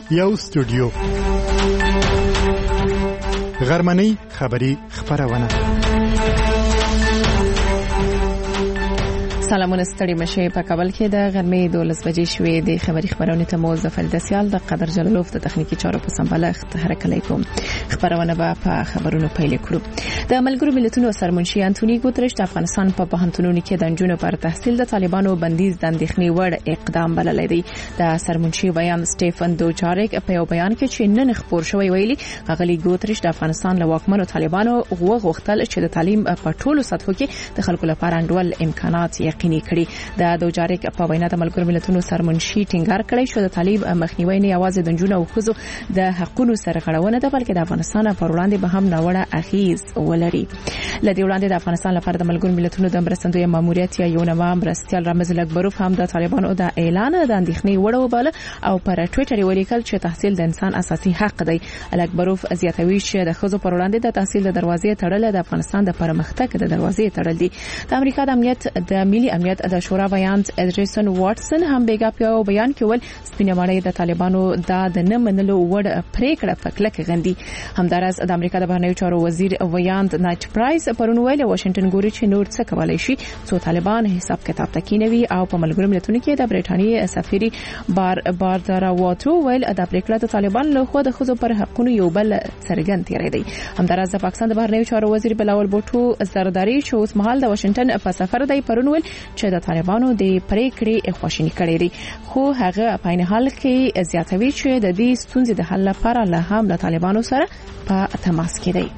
یو سټوډیو غرمنۍ خبری خبرونه. سلامونه ستړي مشه په کابل کې د غرمې 12 بجې شوې د خبری خبرونه ته مو ظفر دسیال د قدر جلالوف د تخنیکی چارو په سمبالښت حرکت کوم. خبرونه به په خبرونو پیل کړو. د ملګرو ملتونو سرمنشي انټونی ګوتریش د افغانستان په پوهنتونونو کې د نجونو پر تحصیل د طالبانو بندیز د اندېښنې وړ اقدام بللی دی. د سرمنشي بیان سټيفن دوچارک په یو بیان کې چې نن خبر شوی ویلي غلي ګوتریش د افغانستان له واکمنو طالبانو غوښتل چې د تعلیم په ټولو سطحو کې د خلکو لپاره انډول امکانات یقیني کړي. د دوچارک په وینا د ملګرو ملتونو سرمنشي ټینګار کړی چې د تعلیم مخنیوي نه یوازې د نجونو او ښځو د حقوقو سرغړونه ده بلکې د افغانستان پر وړاندې به هم ناوړه اغیز ولري. لدې وړاندې د افغانستان لپاره د ملګرو ملتونو د مرستندوی ماموریت یا یو نوام مرستیال رامز اکبروف هم د طالبانو د اعلان د اندېښنې وړ وباله او پر ټوئیټر ولیکل چې تحصیل د انسان اساسي حق دی. اکبروف زیاتوي چې د ښځو پر وړاندې د تحصیل د دروازې تړل د افغانستان د پرمختګ د دروازې تړل دي. د امریکا د امنیت د ملي امنیت د شورا بیان ادریسن واټسن هم بیګا په بیان کې ول سپینمړی د طالبانو د نه منلو وړ پریکړه په کلک غندي. همدارس د امریکا د بهرنیو چارو وزیر ویاند نایټ پرایس پرون ویل واشنگټن ګوري چې نور څه کولای شي څو طالبان حساب کتاب تکینوي او په ملګرو ملتونو کې د برېټانیا سفیر باردارا واترو ویل د پریکړه د طالبان له خوا د خزو پر حقوقو یو بل څرګند تیری دی. همدارس د پاکستان د بهرنیو چارو وزیر بلاول بوټو زرداری چې اوس مهال د واشنگټن په سفر دی پرون ویل چې د طالبانو د پریکړې خوشینی کړې دي خو هغه په عین حال کې زیاتوي چې د دې ستونزې د حل لپاره له هم له طالبانو سره په تماس کې دی.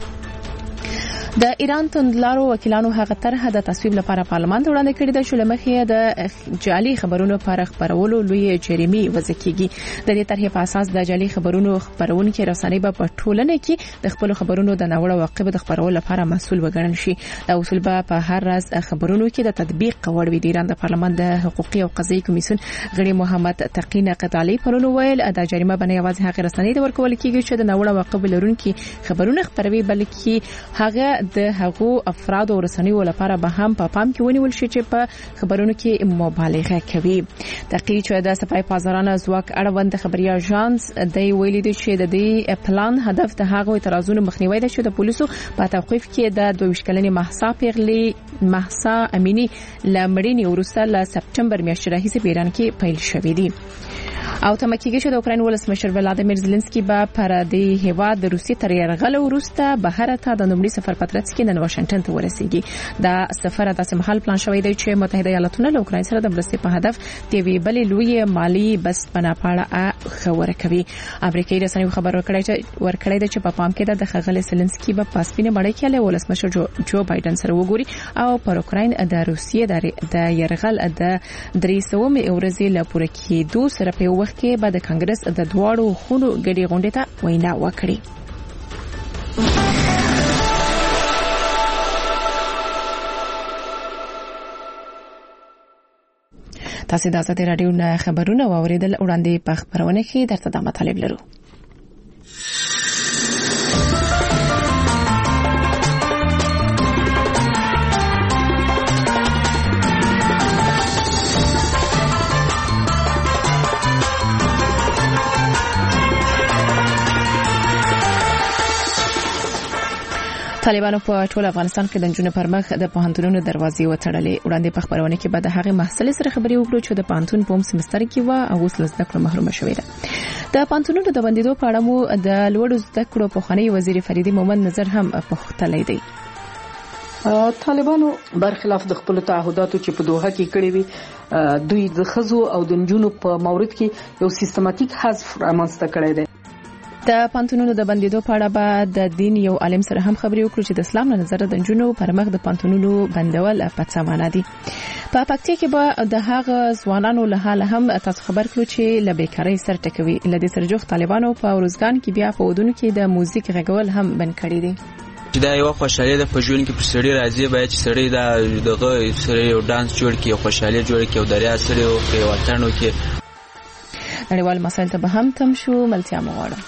د ایران توندلارو وکیلانو هغه طرحه د تصویب لپاره پارلمان ته وړاندې کړې ده چې لمخې د جعلي خبرونو پر خبرولو لوی جریمه وضع کیږي. د دې طرحې په اساس د جعلي خبرونو خبرونکو رسنۍ په ټولنه کې د خپل خبرونو د ناوړه واقعو د خبرولو لپاره مسؤل وګڼل شي. دا اصول په هر ورځ خبرونو کې د تطبیق وړ وي. د ایران د پارلمان د حقوقي او قضایي کمیسیون غړي محمد تقی نقدالي پرون ویل د جریمه باندې یوازې هغه رسنۍ د ورکول کیږي چې د ناوړه واقعو لرونکي خبرونه خبروي بلکې هغه د هغو افراد او رسنیو لپاره به هم په پام کې ونیول شي چې په خبرونو کې مبالغه کوي. تقی چې د صفای پازارانه ځواک اړوند خبري اژانس د ویلي دی چې د دې پلان هدف د هغو اعتراضونو مخنیوي دی چې د پولیسو په توقيف کې د 22 کلنې مهسا امینی لمړینی ورسته ل سپټمبر میاشتې راهیسې په ایران کې پیل شوې دي. او تمکیږي چې د اوکراین ولسمشر ولادیمیر زيلنسکي به پر د هیواد د روسي تر یرغل وروسته بهر ته د نومړي سفر پترڅ کې نن واشنگټن ته ورسیږي. دا سفر د سمحال پلان شوی دی چې متحده ایالاتونه له اوکراین سره د مرستې په هدف د وی بلې لوی مالی بس پناپاړه خبره کوي. امریکایي رسنیو خبر ورکړی دی چې په پام کې د خغل زيلنسکي په پاسپینه مړی کې له ولسمشر جو بایدن سره وګوري او پر اوکراین د روسیې د یرغل د 300 ورځې له پوره کېدو سره په وخت کې بعد کانګرس د دواړو خونو ګډي غونډې ته وینا وکړي. تاسو د آزاد رادیو نه خبرونه واوریدل. وړاندې په خبرونه کې درته د مطالب لرو. طالبانو په ټول افغانستان کې د نجونو پر مخ د پوهنتونونو دروازې وتړلې. وړاندې په خبرونه کې بعد هغه محصل سره خبري وکړو چې د پوهنتون په سمستر کې و او اوس له زده کړو محروم شوې ده. د پوهنتونونو د بندیدو په اړه مو د لوړو زده کړو پوهنۍ وزیر فریدي مومند نظر هم پوښتلی دی. طالبانو برخلاف د خپل تعهداتو چې په دوحه کې کړی وي دوی د خزو او د نجونو په مورد کې یو سیستماتیک حذف رامنځته کړی دی. د پانتونونو د بندیدو په اړه به د دین یو عالم سره هم خبري وکړو چې د اسلام له نظر د نجونو پر مخ د پانتونونو بندول په څه معنا دي. په پکتیا کې به د هغه ځوانانو له حاله هم تاسو خبر کړو چې له بیکاری سر ټکوي. لدې سرجوخ طالبانو په ورزګان کې بیا په ودونو کې د موزیک غږول هم بند کړی دي. دا یو خوشاله د پژون کې پر سړی راځي باید چې سړی دغه سړی یو ډانس جوړ کړي او خوشاله جوړ کړي او دریا سره او په وطنو کې نړیوال مسایل ته به هم تم شو. ملتیا مغواړم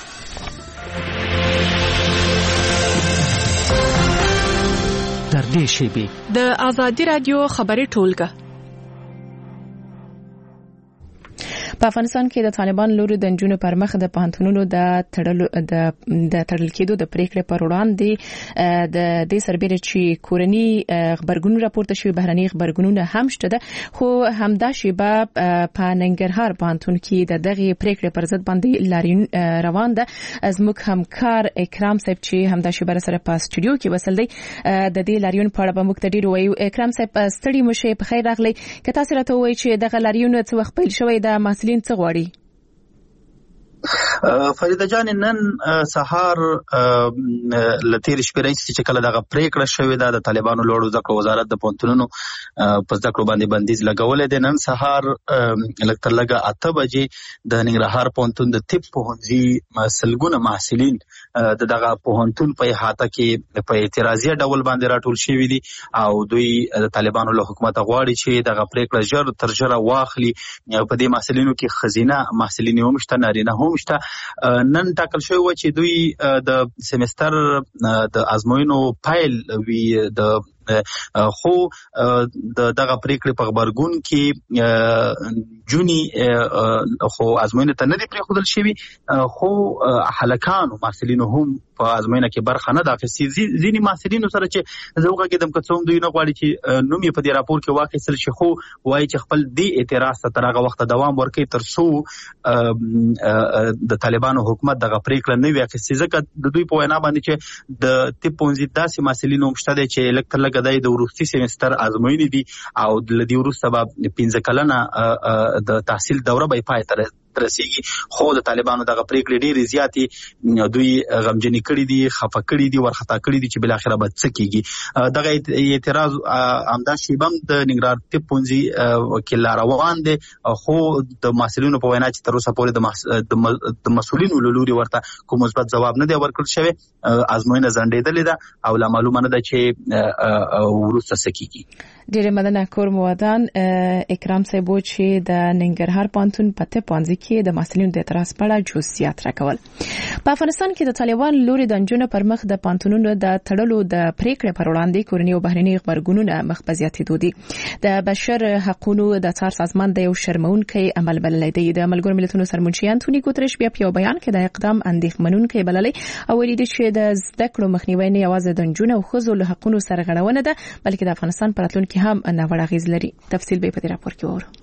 در دې شیبي د آزادي رادیو خبري ټولګه په افغانستان کې د طالبان لوري د نجونو پر مخ د پوهنتونونو د تړل کېدو د پریکړې پر وړاندې د دې سربېره چې کورني خبرګون راپورته شوی بهرني خبرګونونه هم شته خو همدا شیبه په ننګرهار پوهنتون کې د دغه پریکړې پر ضد باندې لاریون روان ده. زموږ همکار اکرام صاحب چې همدا شیبه سره په سټوډیو کې وصل دی د دې لاریون په اړه به موږ ته ډیر وایو. اکرام صاحب ستړي مشه په خیر راغلی که تاسو راته وایئ چې دغه لاریون څه وخت پیل شوی د محصلین څه غواړي؟ فریده جان نن سهار لتیر شپې چې کله دغه پریکړه شوې ده د طالبانو لوړو زده کړو وزارت د پوهنتونونو په زده کړو باندې بندیز لګولې ده. نن سهار لکه 8 بجې د ننګرهار پوهنتون د طب پوهنځي سلګونه محصلین د دغه پوهنتون په احاطه کې په اعتراضي ډول باندې راټول شوي دي او دوی د طالبانو له حکومت غواړي چې دغه پریکړه ژر تر ژره واخلي. په دې محصلینو کې خزینه محصلین هم شته، نارینه هم شته. نن ټاکل شوی و چې دوی د سیمستر د ازموینو پایل وی د خو دغه پریکړې په خبرګون کې جونی خو ازموینه ته نه دی پریښودل شوی خو هلکانو محصلینو هم په ازموینه کې برخه نه ده اخیستې. ځینې محصلینو سره چې زه وغږېدم که څه هم دوی نه غواړي چې نوم یې په دې راپور کې واخیستل شي خو وایي چې خپل دې اعتراض ته تر هغه وخته دوام ورکوي تر څو د طالبانو حکومت دغه پریکړه نه وي اخیستې. ځکه د دوی په وینا باندې چې د طب پوهنځي داسې محصلین هم شته دی چې لږ تر لږه د وروستي سیمستر ازموینې دي او له دې وروسته به 15 کلنه د تحصیل دوره به پای ته رسیږي. خو د طالبانو دغه پریکړې ډېرې زیاتې دوی غمجنې کړي دي، خفه کړي دي، ورخطا کړي دي چې بالاخره به څه کېږي. دغه اعتراض همدا شیبه هم د ننګرهار طب پوهنځي کې لا روان دی خو د محصلینو په وینا چې تر اوسه پورې د مسؤلینو له لوري ورته کوم مثبت ځواب نه دی ورکړل شوی. ازموینه ځنډېدلې ده او لا معلومه نه ده چې وروسته څه کېږي. ډېره مننه کور مودان اکرام صاحب چې د ننګرهار پوهنتون په طب پوهنځي کې د محصلینو د اعتراض په اړه جزئیات راکول. په افغانستان کې د طالبان لوري د نجونو پر مخ د پوهنتونونو د تړلو د پریکړې پر وړاندې کورني او بهرني خبرګونونه مخ په زیاتېدو دي. د بشر حقوقو د څار سازمان د یو شرمونکي عمل بللی دی. د ملګرو ملتونو سرمنشي انټونی ګوتریش بیا په بیان کې د اقدام اندېښمنونکي بللی او ویلي دی چې د زده کړو مخنیوي نه یوازې د نجونو او ښځو له حقوقو سره غړونه ده بلکې د افغانستان په راتلونکي هم ناوړه اغیز لري. تفصیل به په دې راپور کې وورو.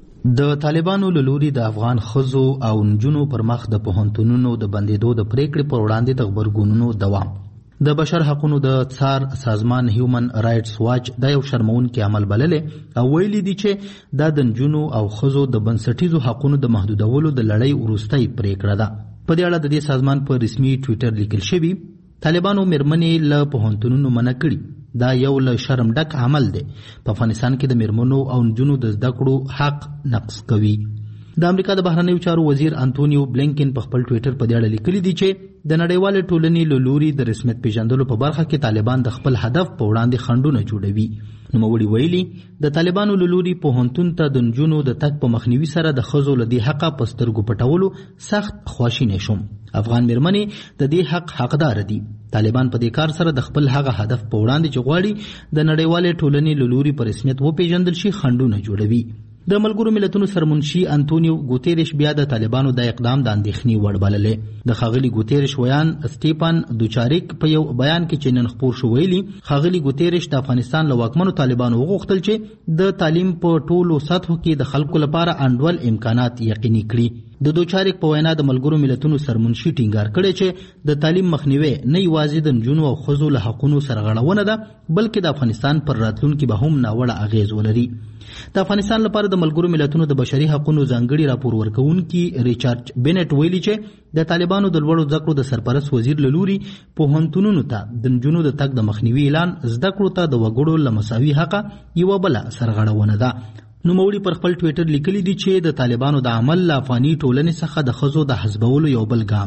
د طالبانو له لوري د افغان ښځو او نجونو پر مخ د پوهنتونونو د بندیدو د پریکړې پر وړاندې د خبرګونونو دوام. د بشر حقوقو د څار سازمان هیومن رائټس واچ د یو شرمونکي عمل بللې او ویلي دي چې د نجونو او ښځو د بنسټیزو حقوقو د محدودولو د لړۍ وروستۍ پریکړه ده. په دې اړه د دې سازمان په رسمي ټویټر لیکل شوی طالبانو میرمنې له پوهنتونونو منع کړي. دا یو له شرم ډک عمل دی. په افغانستان کې د میرمنو او نجونو د زده کړو حق نقض کوي. د امریکا د بهرنیو چارو وزیر انټونیو بلینکن په خپل ټویټر په دې اړه لیکلي دي چې د نړیوال ټولنې له لوري د رسمیت پیژندلو په برخه کې طالبان د خپل هدف په وړاندې خنډونه جوړوي. نوموړي ویلي د طالبانو له لوري پوهنتون ته د نجونو د تګ په مخنیوي سره د ښځو له دې حقه په سترګو پټولو سخت خواشینی شوم. افغان میرمنې د دې حق حقدار دي. طالبان په دې کار سره د خپل هغه هدف په وړاندې چې غواړي د نړیوال ټولنې له لوري په رسمیت وپیژندل شي خنډونه جوړوي. د ملګرو ملتونو سرمنشي انټونیو ګوتریش بیا د طالبانو د اقدام د اندېښنې وړ بللې. د ښاغلي ګوتریش ویان سټیپان دوچاریک په یو بیان کې چې نن خپور شو ویلي ښاغلي ګوتریش د افغانستان له واکمنو طالبانو وغوښتل چې د تعلیم په ټولو سطحو کې د خلکو لپاره انډول امکانات یقیني کړي. د دوچاریک په وینا د ملګرو ملتونو سرمنشي ټینګار کړی چې د تعلیم مخنیوي نه یوازې د نجونو او ښځو له حقوقو سره غړونه ده بلکې د افغانستان پر راتلونکي به هم ناوړه اغیز ولري. د افغانستان لپاره د ملګرو ملتونو د بشري حقوقو ځانګړي راپور ورکوونکي ریچارډ بینټ ویلي چې د طالبانو د لوړو زده کړو د سرپرست وزیر له لوري پوهنتونونو ته د نجونو د تګ د مخنیوي اعلان زده کړو ته د وګړو له مساوي حقه یوه بله سرغړونه ده. نوموړي پر خپل ټویټر لیکلي دي چې د طالبانو د عمل له افغاني ټولنې څخه د ښځو د حذفولو یو بل ګام دی.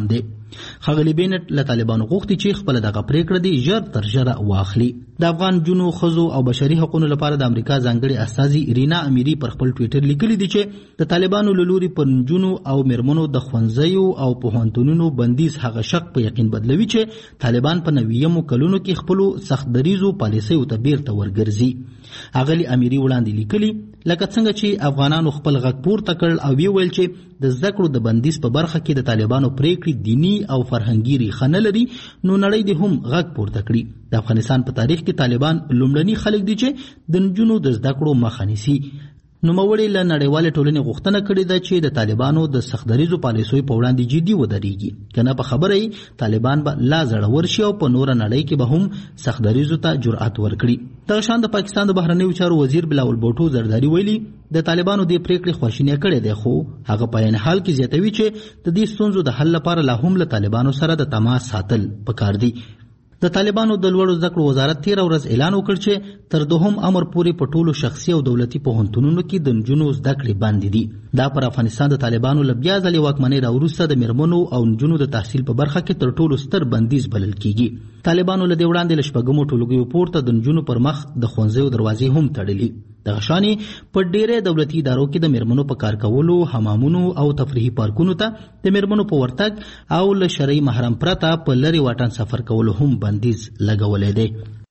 ښاغلي بینټ له طالبانو غوښتي چې خپل دغه پریکړه دی ژر تر ژره واخلي. د افغان جنو خزو او بشري حقوقو لپاره د امریکا ځانګړي استازي رینا امیری پر خپل ټوئیټر لیکلي دي چې د طالبانو له لوري پر جنو او مرمنو د ښوونځیو او پوهنتونونو بندیز هغه شک په یقین بدلوي چې طالبان په 90مو کلونو کې خپل سخت دریزو پالیسیو ته بیرته ورګرځي. اغلی امیری وړاندې لیکلي لکه څنګه چې افغانانو خپل غږ پورته کړ او ویل چې د زده کړو د بندیز په برخه کې د طالبانو پریکړې دینی او فرهنګي ریښه نه لري، نو نړۍ دې هم غږ پورته کړي. د افغانستان په تاریخ کې طالبان لومړني خلک دي چې د نجونو د زده کړو مخه نیسي. نوموړي له نړیوالې ټولنې غوښتنه کړې ده چې د طالبانو د سختدریزو پالیسیو په وړاندې جدي ودرېږي، کنه په خبره یې طالبان به لا زړور شي او په نوره نړۍ کې به هم سختدریزو ته جرأت ورکړي. دغه شان د پاکستان د بهرنیو چارو وزیر بلاول بوټو زرداری ویلي د طالبانو د پریکړې خواشینی کړې ده، خو هغه په عین حال کې زیاتوي چې د دې ستونزو د حل لپاره لا هم له طالبانو سره د تماس ساتل پکار دي. د طالبانو د لوړو زده کړو وزارت 13 ورځ اعلان وکړ چې تر دوهم امر پورې په ټولو شخصي او دولتي پوهنتونونو کې د نجونو زده کړې بند دي. دا پر افغانستان د طالبانو له بیا ځلې واکمنۍ راوروسته د مرمنو او نجونو د تحصیل په برخه کې تر ټولو ستر بندیز بلل کیږي. طالبانو له دې وړاندې له شپږمو ټولګیو پورته د نجونو پر مخ د ښوونځیو دروازې هم تړلي. دغه شانې په ډېرې دولتي ادارو کې د مرمنو په کار کولو، حمامونو او تفریحي پارکونو ته د مرمنو په ورتګ او له شرعي محرم پرته په لرې واټن سفر کولو هم بندیز لګولی دی.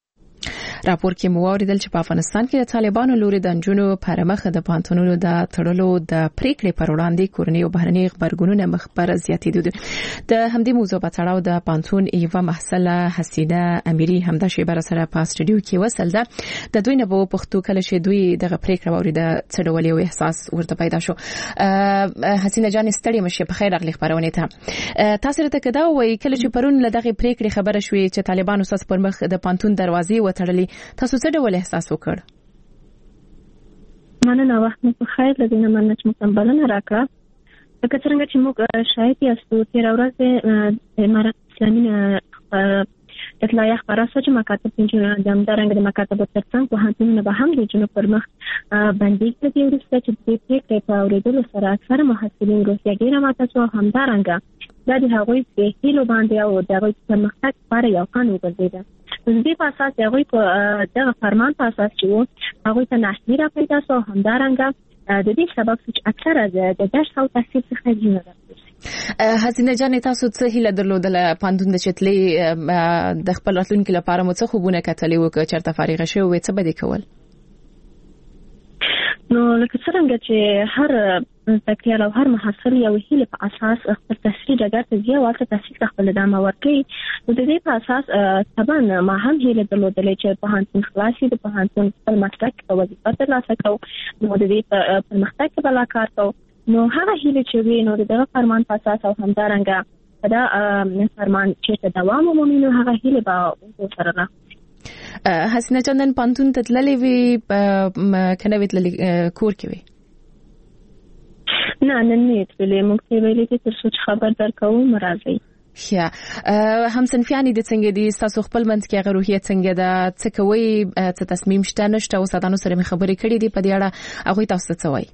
راپور کې مو اوریدل چې په افغانستان کې د طالبانو لوري د نجونو پر مخ د پانتونونو د تړلو د پریکړې پر وړاندې کورنۍ او بهرني خبرګونونه مخبر زیاتېدل. د همدې موضوع په تړاو د پانتون یوه محصله حسینه امیری همدا شیبه سره په استودیو کې وصل ده. د دوی نه په پښتو کله چې دوی دغه پریکړه واوریده څه ډول یو احساس ورته پیدا شو. حسینه جان ستړي مشه په خیر اغلی خبرونه ته تاسو ته کدا وای کله چې پرون له دغه پریکړې خبره شوې چې طالبانو ساس پر مخ د پانتون دروازې وتړلې، تاسو څه ډول احساس وکړ؟ مننه، وخت مو په خیر. لدينا مننه چې مکملونه راکړه. لکه څنګه چې موږ شاهد یاستو 13 ورځې امارات اسلامي اطلاعیه خبره شوه چې مکاتب د همدارنګه د مکاتبو ترڅنګ پوهنتونونه به هم د جنوب پر مخ بندیز کړي. وروسته چې د پریکړې په اورېدلو سره اکثره محصلین روسیه ډېره ماته شوه. همدارنګه دا د هغوی په هیلو باندې او د هغوی پرمختګ لپاره یو خنډ وګرځېده. د دې په اساس هغوی په دغه فرمان په اساس چې هغوی ته ناهیلي را پیدا شو. همدارنګه د دې سبب چې اکثره د درس او تحصیل څخه جنو راځي. حسینه جان، تاسو څه هیله درلودله پاندون د چتلې د خپل راتلونکي لپاره مو څه خوبونه کتلې وکړه چېرته فارغه شوې وې، څه به دې کول؟ نو لکه څنګه چې هر زدهکړیال او هر محصل یو هیله په اساس خپل تحصیل ډګر ته ځي او هلته تحصیل ته خپل ادامه ورکوي. نو د دې په اساس طبعا ما هم هیله درلودلې چې پوهنتون خلاص شي، د پوهنتون خپل مسلک په وظیفه ترلاسه کوو، نو د دې په پرمختګ کې به لا کار کوو. نو هغه هیله چې وي نو دغه فرمان په اساس او همدارنګه دا فرمان چې دوام ومومي نو هغه هیله به سره نه. حسینه جان، پانتون ته تللې وي کنه وی تللې کور کې وي؟ نه نه تللې، موږ ته ویلې چې تر څو خبر درکوو مرزي. یا همصنفیان دي څنګه دي؟ تاسو خپل منځ کې هغه روحیه څنګه ده؟ څه کوي؟ څه تصمیم شته نشته؟ او ساتانو سره مې خبرې کړې دي په دې اړه، هغه تاسو څه وایي؟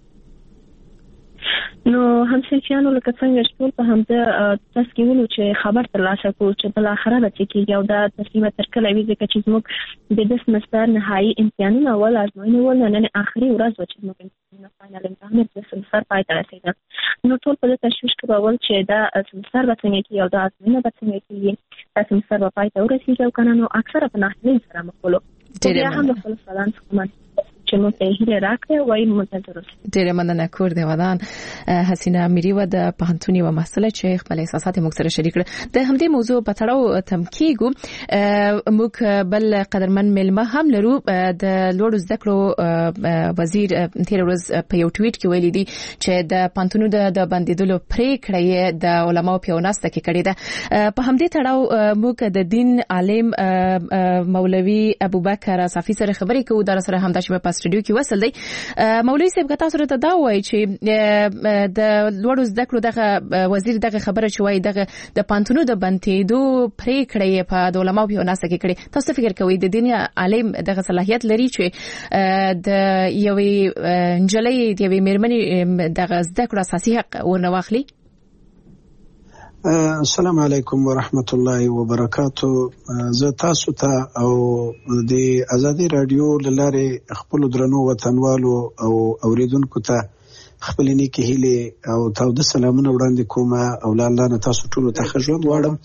نو همصنفیانو لکه څنګه ټول په همدا تسکیولو چې خبر ترلاسه کوو چې بل اخره به کېږي او دا تصمیم تر کله وي، ځکه چې موږ د دې سمستر نهایي امتحانونه ول ازموینې ول نن اخري ورځ و چې موږ امتحانونه فاینل امتحان د سمستر پای ته رسیدل. نو ټول په تشویش کې ول چې دا سمستر به څنګه کېږي او دا ازموینه به څنګه کېږي، دا سمستر به پای ته ورسیږي او کنه. نو اکثره په ناهیلۍ سره مخ ولو. ډېر هم خپل سلام څخه چې مو ته هیله راکړه وای منتظر اوسئ. ډېر مننه کور دی ودان. حسینه امیری و د پوهنتون یوه محصله چې خپل احساسات موږ سره شریک کړل. د همدې موضوع په تړاو تم کېږو. موږ بل قدرمن ملمه هم لرو. د لوړو زده کړو وزیر تېره ورځ په یو ټویټ کې ویلي دي چې د پوهنتونونو د بندېدلو پریکړه یې د علماو په یوه ناسته کې کړې ده. په همدې تړاو موږ د دین عالم مولوي ابوبکر صافي سره خبرې کوو. دا سره همدا چې په استودیو کې وصل دی. مولوي صاحب که تاسو ته دا وایي چې د لوړو زده کړو دغه وزیر دغه خبره چې وایي دغه د پانتونو د بندېدو پریکړه یې په د علماو په یوه ناسته کې کړې، تاسو فکر کوئ د دین عالم دغه صلاحیت لري چې د یوې نجلۍ د یوې مېرمنې دغه زده کړو اساسي حق ورنه واخلي؟ السلام علیکم ورحمت الله وبرکاته. زه تاسو ته او د ازادي رادیو لاره خپل درنو وطنوالو او اوریدونکو ته خپل نیکه هیله او تاسو سلامونه وړاندې کوم او الله نه تاسو ټول ته ښه غواړم.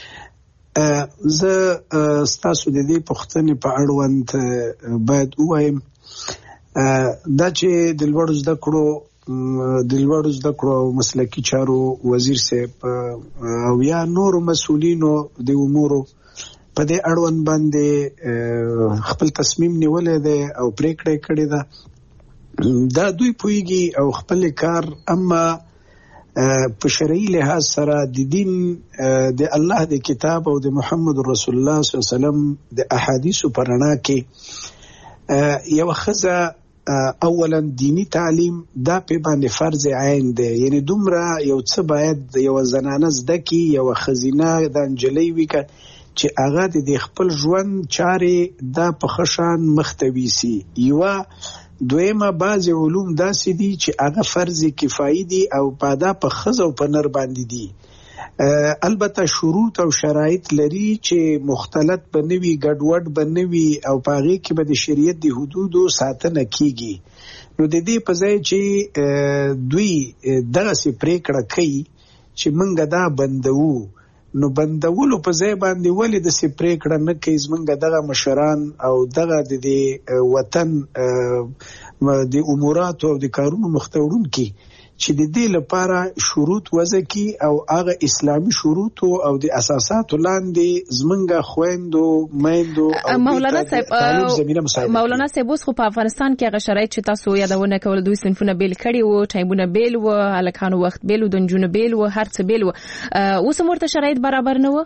زه تاسو د دې پوښتنې په اړوند باید ووایم دا چې د لوړو زده کړو او مسلکي چارو وزیر صاحب او یا نور مسؤلینو د امورو په دې اړوند باندې خپل تصمیم نیولې ده او پریکړه کړې ده. دا دوی پویږي او خپل کار اما په شرعي لحاظ سره د دین د الله د کتاب او د محمد رسول الله صلی الله علیه وسلم د احادیثو په رڼا کې یو خزه اولا دینی تعلیم دا په باندې فرض عین دی. یعنی دومره یو څه باید یو زنانه زده کی یو خزینه د انجلۍ وی چې هغه د خپل ژوند چارې دا په خشان مختوي سي. یو دویمه بعض علوم داسې دي چې هغه فرض کفایي دي او پادا په خزو په نر باندې دي. البته شروط او شرایط لري چې مختلط بنوي ګډوډ بنوي او پاغي کې به د شریعت د حدودو ساتنه کیږي. نو د دې په ځای چې دوی دغه سي پریکړه کوي چې منګه دا بندو نو بندولو په ځای باندې ولې د سي پریکړه نه کوي زمونږ دغه مشران او دغه د وطن د امورات او د کارونو مختورون کی چې د دې لپاره شروط وضع کی او هغه اسلامي شروط او د اساساتو لاندې زمونږ خويندو میندو او مولانا صاحب اوس خو په افغانستان کې هغه شرایط چې تاسو یادونه کول دوی صنفونه بیل کړي وو ټایمونه بیل وو الکانو وخت بیل وو د نجونو بیل وو هر څه بیل وو اوس مرته شرایط برابر نه وو.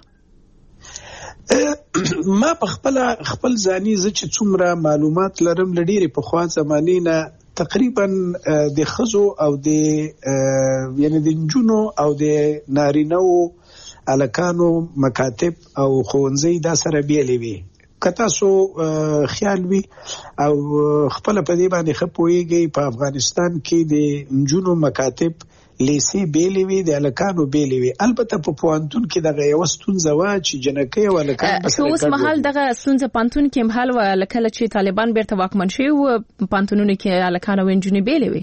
ما په خپل ځاني ز چې څومره معلومات لرم لډيري په خوا زمانه نه تقریبا د خزو او د یعنی د نجونو او د نارینو الکانو مکاتب او ښوونځي دا سره بیلې وي. کته سو خیال وي او خپل په دې باندې خپويږي په افغانستان کې د نجونو مکاتب لیسي بیلې وي د الکانو بیلې وي. البته په پوانتون کې دغه یو ستونزه وا چې جنکې او الکان بس اوس مهال دغه ستونزه پانتون کې مهال و لکه چې طالبان بیرته واکمن شي او پانتونونو کې الکان او انجونې بیلې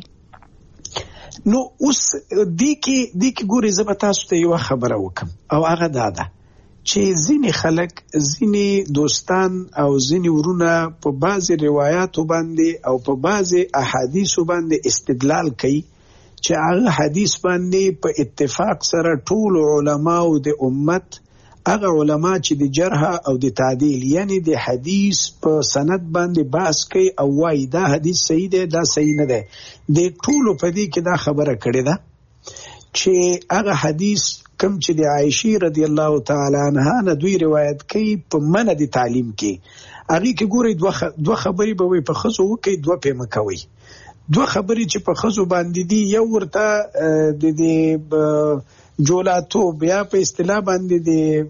وي. نو اوس د کی ګوري زه تاسو ته یو خبره وکم او هغه دا ده چې ځینې خلک ځینې دوستان او ځینې ورونه په بعضي روایتو باندې او په بعضي احادیثو باندې استدلال کوي چې هغه حدیث باندې په اتفاق سره ټول علما او د امت هغه علما چې د جرح او د تعدیل یعنی د حدیث په سند باندې بحث کوي او وايي دا حدیث صحیح دی دا صحیح نه دی. د ټول په دې کې دا خبره کړې ده چې هغه حدیث کوم چې د عائشہ رضی الله تعالی عنها نه دوی روایت کوي په منع د تعلیم کې هغه کې ګوري دوه خبرې به په خصو کوي دوه په مکوي. دوه خبرې چې په خزو باندې دي یو ورته د جولاتو بیا په اصطلاح باندې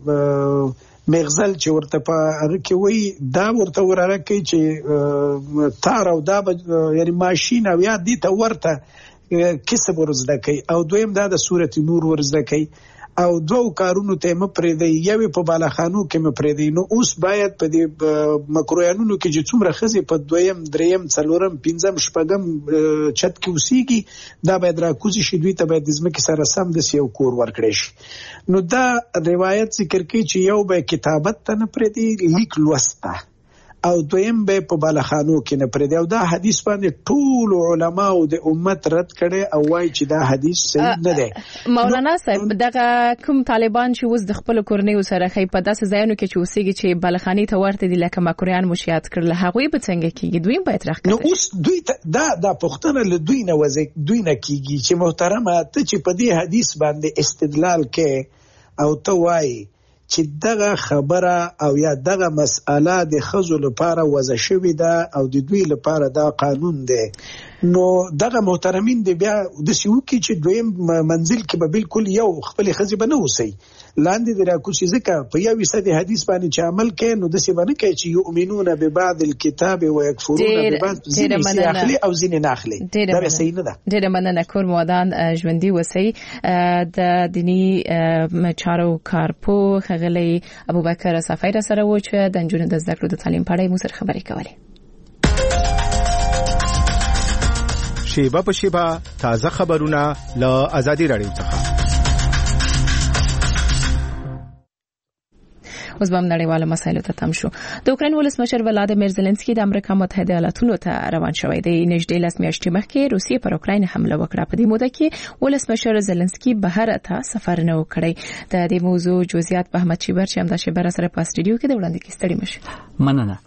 د مغزل چې ورته په هغه کې وای دا ورته وراره کوي چې تار او دا یعنی ماشین او یا دي ته ورته کسب ورزده کوي او دویم دا د سورۃ نور ورزده کوي او دوه کارونو ته مپریدي یوه په بالاخانو کې مپریدي. نو اوس باید په دې مکرویانونو کې چې څومره خزي په دویم دریم څلورم پنځم شپږم چت کې وسیږي دا باید راکوزي شي دوی ته باید ځمکه سره سم د سیو کور ورکړي شي. نو دا روایت ذکر کوي چې یو به کتابت ته نه پریدي لیک لوسته او دویم به په بالاخانو کې نه پریدي او دا حدیث باندې ټول علما او د امت رد کړي او وايي چې دا حدیث صحیح نه دی. مولانا صاحب دغه کوم طالبان چې وز د خپل کورنۍ سره خې په داسې ځایونو کې چې وسیږي چې بالاخاني ته ورته دي لکه مکرویان مشیات کړل هغه به څنګه کیږي دوی باید راخ نو اوس دوی دا پښتنه له دوی نه کیږي چې محترمه ته چې په دې حدیث باندې استدلال کې او ته وايي چې دغه خبره او یا دغه مسأله د خزو لپاره وضع شوې ده او د دوی لپاره دا قانون دی نو دغه محترمین دی بیا د سیوکي چې دویم منزل کې به بالکل یو خپل خزي بنه وسی لاندې د راکوشي ځکه په یو صد حدیث باندې چې عمل کوي نو د سی باندې کوي چې یؤمنون ببعض الكتاب ويكفرون ببعض ځینې اخلي او ځینې نه اخلي دا صحیح نه ده. ډېر مننه کور مودان ژوندۍ وسی د دینی چارو کارپو خغلی ابوبکر صفای سره و چې د نجونو د زده کړو د تعلیم په اړه مو سره خبرې کولې. شیبه په شیبه تازه خبرونه له آزادي رادیو څخه. اوس به نړیواله مسایلو ته تم شو. د اوکراین ولسمشر ولادیمیر زيلنسکي د امریکا متحده ایالاتونو ته روان شوی دی. نږدې 10 میاشتې مخکې روسیې پر اوکراین حمله وکړه. په دې موده کې ولسمشر زيلنسکي بهر ته سفر نه وکړي. د دې موضوع جزئیات په احمد شیبر چې همدا شیبر سره په استودیو کې د وړاندې کې ستړي مشه. مننه.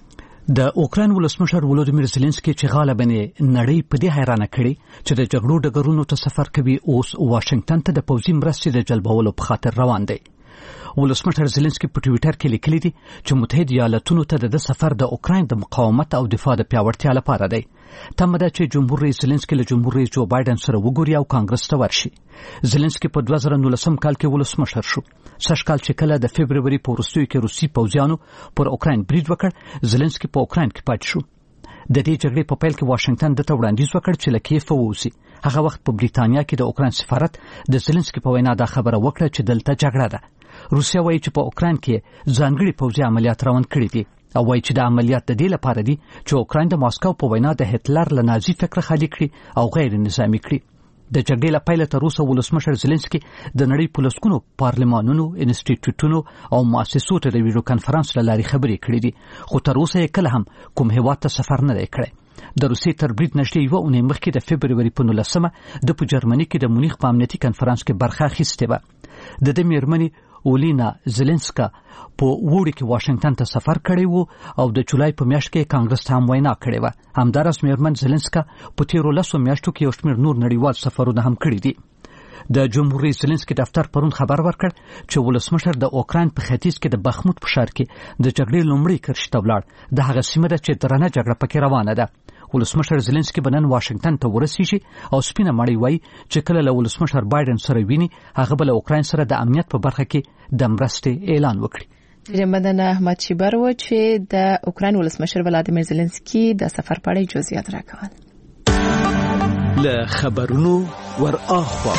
د اوکراین ولسمشر ولادیمیر زيلنسکي چې غالبا نړۍ په دې حیرانه کړي چې د جګړو ډګرونو ته سفر کوي اوس واشنگټن ته د پوځي مرستې د جلبولو په خاطر روان دی. ولسمشر زيلنسکي په ټوئیټر کې لیکلي دي چې متحده ایالاتونو ته د سفر د اوکراین د مقاومت او دفاع د پیاوړتیا لپاره دی. تمه ده چې جمهور رئیس زيلنسکي له جمهور رئیس جو بایدن سره وګوري او کانګرس ته ورشي. زيلنسکي په 2019 کال کې ولسمشر شو. سږ کال چې کله د فبرवरी په وروستیو کې روسي پوځیانو پر اوکراین برید وکړ زيلنسکي په اوکراین کې پاتې شو. د دې جګړې په پیل کې واشنگټن د وړاندیز وکړ چې له کیف ووځي. هغه وخت په بریتانیا کې د اوکراین سفارت د زيلنسکي په وینا دا خبره وکړه چې دلته جګړه ده. روسیا وایي چې په اوکراین کې ځانګړي پوځي عملیات روان کړي دي او وایي چې د عملیات د دې لپاره دي چې اوکراین د ماسکو په وینا د هټلر له نازي فکر خالي کړي او غیر نظامی کړي. د جګړې له پیله تر اوسه ولسمشر زيلنسکي د نړۍ په لسګونو پارلمانونو، انسټیټیوټونو او مؤسسو ته د ویډیو کانفرنس له لارې خبرې کړې دي، خو تر اوسه یې کله هم کوم هیواد ته سفر نه دی کړی. د روسیې تر برید نږدې یوه اونۍ مخکې د فبرवरी په 19 د په جرمني کې د مونیخ په امنیتي کنفرانس کې برخه اخیستې وه. د میرمنې اولینا زيلنسکا په وړي کې واشنگټن ته سفر کړی وو او د جولای په میاشت کې کانګرس ته هم وینا کړې وه. همدارس میرمن زيلنسکا په تیرو 10 میاشتو کې یو شمېر نور نړیوال سفرونه هم کړي دي. د جمهور رئیس زيلنسکي دفتر پرون خبر ورکړ چې ولسمشر د اوکراین په ختیځ کې د بخموت په ښار کې د جګړې لومړی کرښې ته ولاړ. د هغه سیمه ده چې درنه جګړه پکې روانه ده. ولسمشر زيلنسکي بنن واشنگټن ته ورسیږي او سپینه مړی وایي چې کله له ولسمشر بایدن سره ویني هغه بل اوکراین سره د امنیت په برخه کې د مرستې اعلان وکړي. ډېر مننه احمد شیبر و چې د اوکراین ولسمشر ولادیمیر زيلنسکي د سفر په اړه جزئیات راکول. له خبرونو ور اخوا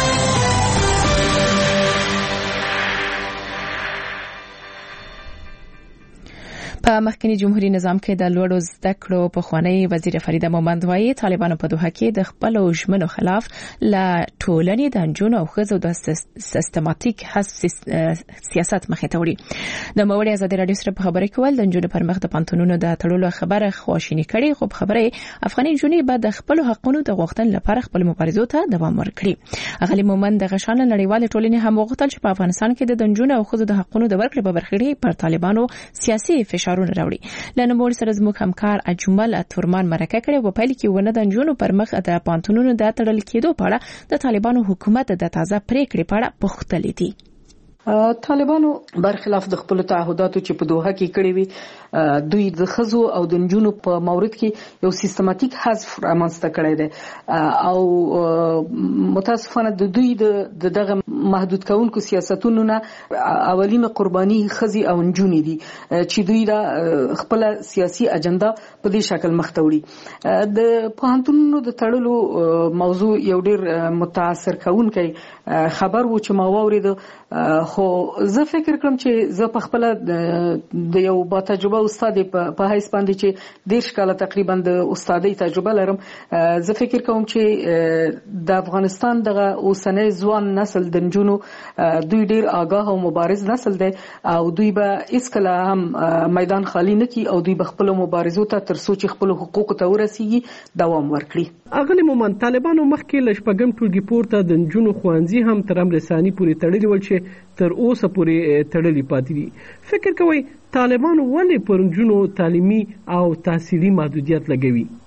په مخکنی جمهوریت نظام کې د لوړو زده کړو په خوانی وزیر فریده مومند وایي طالبانو په دوحه کې د خپل ژمنو خلاف لا ټولنې د انجونو او ښځو د سیستماتیک حذف سیاست مخې ته وړي. د موري ازادي رادیو سره په خبرې کول د انجونو پر مخ د پانتونونو د تړلو خبره خواشینی کړي، خو خبره افغاني جنونې بعد د خپل حقونو د غوښتنې لپاره خپل مبارزو ته دوام ورکړي. اغلی مومند د غشان نړیوال ټولنې هم وغوښتل چې په افغانستان کې د انجونو او ښځو د حقونو د ورکړې په برخه کې پر طالبانو سیاسي فشار راوړي. لنموړ سره زموږ همکار اجمل تورمان مرکه کړي و په لیکي ونه د انجونو پر مخ د پانتونونو د تړل کېدو په اړه د طالبانو حکومت د تازه پریکړې په اړه پوښتنه دي. طالبانو برخلاف د خپل تعهداتو چې په دوحه کې کړی وي دوی د خزو او د نجونو په مورد کې یو سیستماتیک حذف رامنځته کړی دی او متاسفانه د دوی دغه محدود کونکو سیاستونو نه اولینه قرباني خزي او نجونې دي چې دوی دا خپل سیاسي اجنډا په دې شکل مخ ته وړي. د پوهنتونونو د تړلو موضوع یو ډیر متاثر کوونکی خبر و چې ما واورید، خو زه فکر کوم چې زه په خپل د یو با تجربه استاد په حیث باندې چې 10 کاله تقریبا د استادۍ تجربه لرم، زه فکر کوم چې د افغانستان دغه اوسنۍ ځوان نسل د نجونو دوی ډیر آگاه او مبارز نسل دی او دوی به اسکله هم میدان خالی نه کی او دوی به خپل مبارزو ته تر څو چې خپل حقوق ته ورسیږي دوام ورکړي. اغلی مومن طالبانو مخکې لشپګم ټولګي پورته د نجونو خوانزي هم تر امر ثاني پورې تړلي ول چې تر اوسه پورې تړلي پاتې دي. فکر کوي طالبانو ولې پر نجونو تعلیمي او تحصیلي محدودیت لګوي؟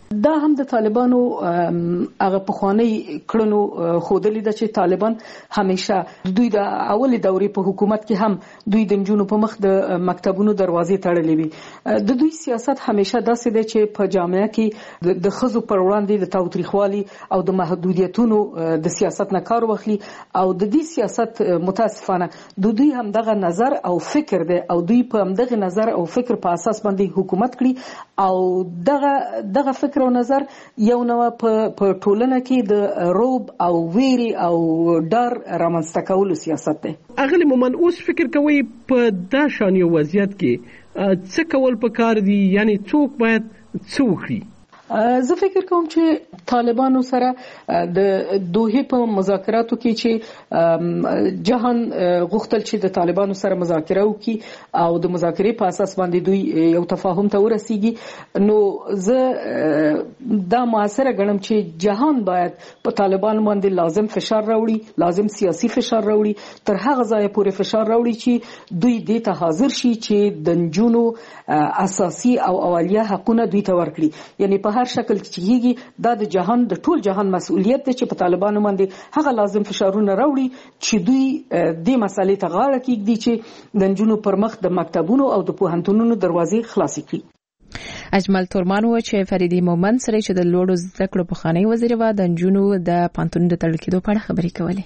دا هم د طالبانو هغه پخوانی کړنو خودلی د چې طالبان همیشه دوی د اولي دورې په حکومت کې هم دوی د جنونو په مخ د مکتبونو دروازې تړلې وي. د دوی سیاست همیشه داسې دی چې په جامعه کې د خزو پر وړاندې د تاوتریخوالي او د محدودیتونو د سیاست نه کار واخلي او د دې سیاست متاسفانه د دوی هم دغه نظر او فکر دی او دوی په همدغه نظر او فکر په اساس باندې حکومت کړي او دغه فکر او نظر یو نو په ټولنه کې د روب او ویری او ډار رامنځته کولو سیاست دی. اغلی مومن اوس فکر کوي په دا شان یو وضعیت کې څه کول پکار دي، یعنی څوک باید څه وکړي؟ زه فکر کوم چې طالبانو سره د دوحې په مذاکراتو کې چې جهان غوښتل چې د طالبانو سره مذاکره وکړي او د مذاکرې په اساس باندې دوی یو تفاهم ته ورسیږي، نو زه دا معاصره ګڼم چې جهان باید په طالبان باندې لازم فشار راوړي، لازم سیاسي فشار راوړي، تر هغه ځای پورې فشار راوړي چې دوی دې ته حاضر شي چې د نجونو اساسي او اولیه حقونه دوی ته ورکړي. یعنی په هر شکل کې کیږي دا د جهان د ټول جهان مسؤلیت دی چې په طالبانو باندې هغه لازم فشارونه راوړي چې دوی د مسالې ته غاړه کېږدي چې د نجونو پر مخ د مکتبونو او د پوهنتونونو دروازې خلاصې کړي. اجمل تورمان و چې فریدي مومن سره چې د لوړو زده کړو پخوانی وزیر و د نجونو د پانتون د تړل کېدو په اړه خبرې کولې.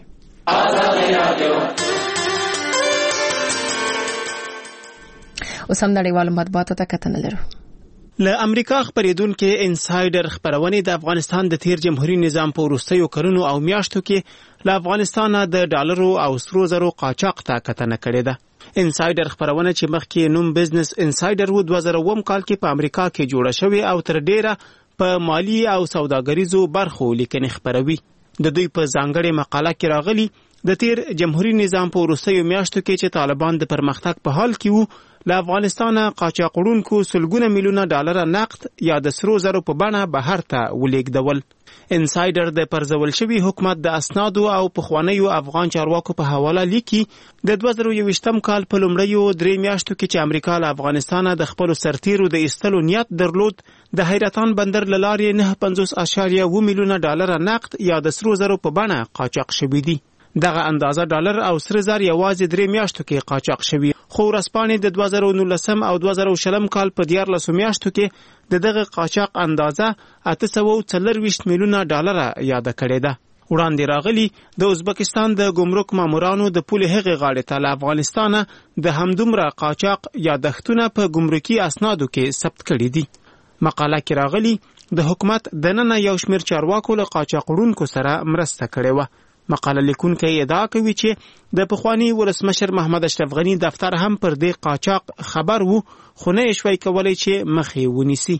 اوس هم نړیوالو مطبوعاتو ته کتنه لرو. له امریکا خبرېدونکو انسایډر خبرونه د افغانستان د تیر جمهوریت نظام په وروستیو کلونو او میاشتو کې له افغانستان د ډالرو او سرو زرو قاچاق ته کتنه کړې ده. انسایډر خبرونه چې مخکې نوم بزنس انسایډر و 2009 کال کې په امریکا کې جوړه شوې او تر ډیره په مالی او سوداګریزو برخو لیکنې خبروي. د دوی په ځانګړې مقاله کې راغلي د تیر جمهوریت نظام په وروستیو میاشتو کې چې طالبان د پرمختګ په حال کې وو، له افغانستان قاچاقړونکو سلګونه میلیونه ډالر نقد یا د سرو زرو په بڼه بهر ته ولېږدول. انسایډر د پرځول شوی حکومت د اسنادو او پخوانیو افغان چارواکو په حواله لیکي د 2021 کال په لومړیو 3 میاشتو کې چې امریکا له افغانستان د خپل سرتیرو د ایستلو نیت درلود، د حیرتان بندر لارې 9.50 میلیونه ډالر نقد یا د سرو زرو په بڼه قاچاق شوی دي. دغه اندازه ډالر او سره زر یوازې 3 میاشتو کې قاچاق شوی، خو ورځپاڼې د 2019 او 2020 کال په 14 میاشتو کې دغه قاچاق اندازه 824 میلیونه ډالر یاد کړې ده. وړاندې راغلی د ازبکستان د ګمرک مامورانو د پولې هغې غاړې ته له افغانستانه د همدومره قاچاق یادښتونه په ګمرکي اسنادو کې ثبت کړي دي. مقاله کې راغلی د حکومت دننه یو شمېر چارواکو له قاچاقړونکو سره مرسته کړې وه. مقاله لیکونکي ادعا کوي چې د پخوانی ولسمشر محمد اشرف غنی دفتر هم پر دې قاچاق خبر وو، خو نه شوی کولای چې مخې ونیسي.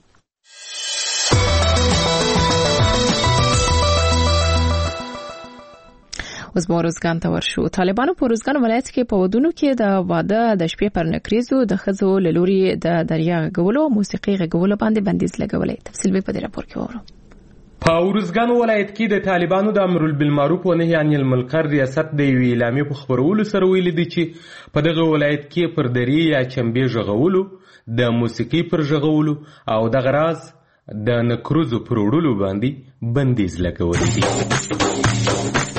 اوس به روزګان ته ورشو. طالبانو په روزګان ولایت کې په ودونو کې د واده د شپې پر نکریزو د ښځو له لوري د دریا غږولو او موسیقي غږولو باندې بندیز لګولی. تفصیل به په دې راپور کې وورو. په ورزګان ولایت کې د طالبانو د امر بالمعروف و نهي عن المنکر ریاست د یوې اعلامیې په خبرولو سره ویلي دي چې په دغه ولایت کې پر درې یا چمبې غږولو، د موسیقي پر غږولو او دغه راز د نکروزو پر وړلو باندې بندیز لګولی دي.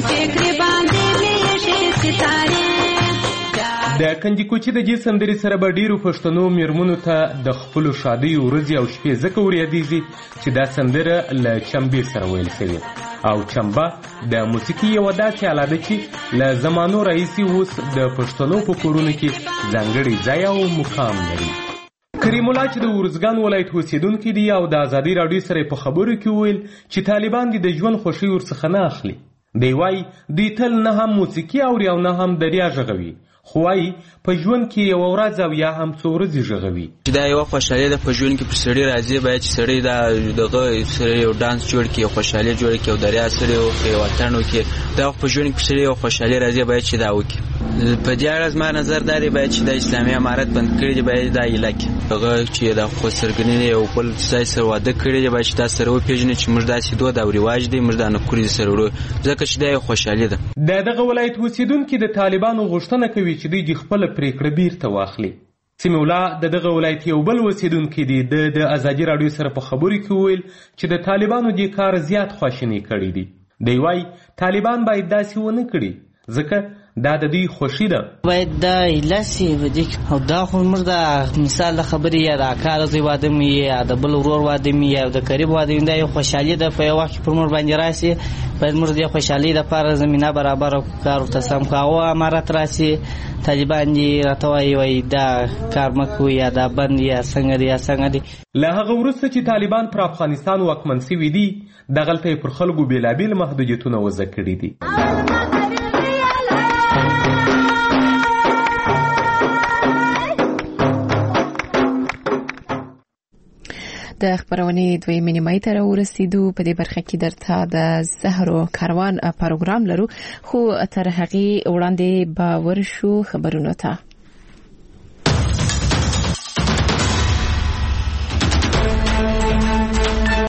د کنجکوچي د دې سندرې سره به ډیرو پښتنو میرمنو ته د خپلو شادۍ ورځې او شپې ځکه وریادېږي چې دا سندره له چمبې سره ویل شوې او چمبه د موسیقي یوه داسې آله ده چې له زمانو راهیسې اوس د پښتنو په کورونو کې ځانګړی ځای او مقام لري. کریم الله چې د ورزګان ولایت اوسیدونکی دی او د ازادي راډیو سره په خبرو کې ویل چې طالبان د ژوند خوښي ورڅخه نه اخلي. دی وایي دوی تل نه هم موسیقي اوري او نه هم دریا غږوي، خو وايي په ژوند کې یو ورځ او یا هم څو ورځې غږوي. دا یو خوشحالي ده په ژوند کې، پر سړی راځي باید چې سړی دغه سړی یو ډانس جوړ کړي، یو خوشحالي جوړ کړي، یو دریا سره یو وطن وکړي. دا په ژوند کې سړی یو خوشحالي راځي باید چې دا وکړي. په دې اړه زما نظر دا دی باید چې د اسلامي امارت بند کړي دي، باید دا علاقې هغه چې د خو سرګنې یو بل ځای سره واده کړي دي باید چې دا سره وپېژني چې موږ داسې دود او رواج دی، موږ دا نکورې سره وړو ځکه چې دا یو خوشحالي ده. دغه ولایت اوسیدونکي د طالبانو غوښتنه کوي چې دوی خپله پرېکړه بیرته واخلي. سمیع الله د دغه ولایت یو بل اوسیدونکی دی د ازادي راډیو سره په خبرو کې وویل چې د طالبانو دې کار زیات خواشینی کړی دی. دی وایي طالبان باید داسې ونه کړي ځکه دا د دوی خوښي ده. باید دا لاسې او دا خو موږ د مثال خبرې یا د اکا زوی واده مې یا د بل ورور واده مې یا د قریب واده مې دا یو خوشحالي ده په یو وخت کې پر موږ باندې راسي. باید موږ د خوشحالۍ لپاره زمینه برابر کار ورته سم کاوه امارت راسي طالبان دې راته وایي دا کار مه کوئ یا دا بند یا څنګه دی یا څنګه دی. له هغه وروسته چې طالبان پر افغانستان واکمن سوي دي دغلته یې پر خلکو بېلابېل محدودیتونه وضع کړي دي. د خبرونې دویمې نیمایي ته راورسېدو. په دې برخه کې درته د زهرو کاروان پروګرام لرو خو تر هغې وړاندې به ورشو خبرونو ته.